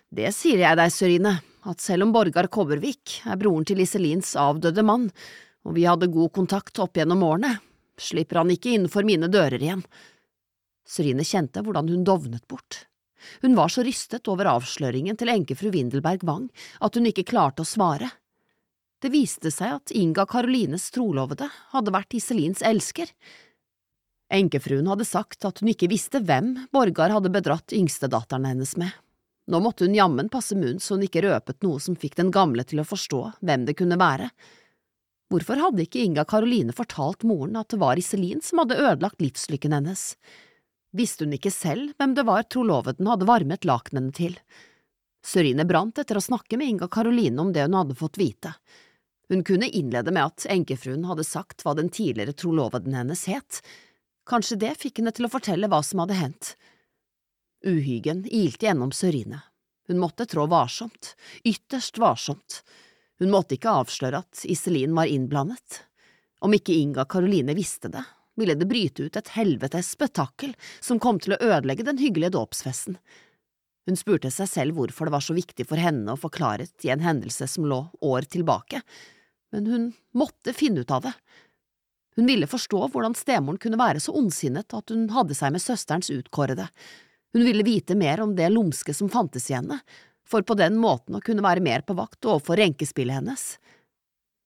Det sier jeg deg, Sørine, at selv om Borgar Kobbervik er broren til Iselins avdøde mann, og vi hadde god kontakt opp gjennom årene, slipper han ikke innenfor mine dører igjen. Sørine kjente hvordan hun dovnet bort. Hun var så rystet over avsløringen til enkefru Windelberg Wang at hun ikke klarte å svare. Det viste seg at Inga Karolines trolovede hadde vært Iselins elsker. Enkefruen hadde sagt at hun ikke visste hvem Borgar hadde bedratt yngstedatteren hennes med. Nå måtte hun jammen passe munn så hun ikke røpet noe som fikk den gamle til å forstå hvem det kunne være. Hvorfor hadde ikke Inga Karoline fortalt moren at det var Iselin som hadde ødelagt livslykken hennes? Visste hun ikke selv hvem det var troloveden hadde varmet lakenene til? Sørine brant etter å snakke med Inga Karoline om det hun hadde fått vite. Hun kunne innlede med at enkefruen hadde sagt hva den tidligere troloveden hennes het. Kanskje det fikk henne til å fortelle hva som hadde hendt. Uhyggen ilte gjennom Sørine. Hun måtte trå varsomt, ytterst varsomt. Hun måtte ikke avsløre at Iselin var innblandet. Om ikke Inga Karoline visste det, ville det bryte ut et helvetes spetakkel som kom til å ødelegge den hyggelige dåpsfesten. Hun spurte seg selv hvorfor det var så viktig for henne å få klarhet i en hendelse som lå år tilbake, men hun måtte finne ut av det. Hun ville forstå hvordan stemoren kunne være så ondsinnet at hun hadde seg med søsterens utkårede. Hun ville vite mer om det lumske som fantes i henne, for på den måten å kunne være mer på vakt overfor renkespillet hennes.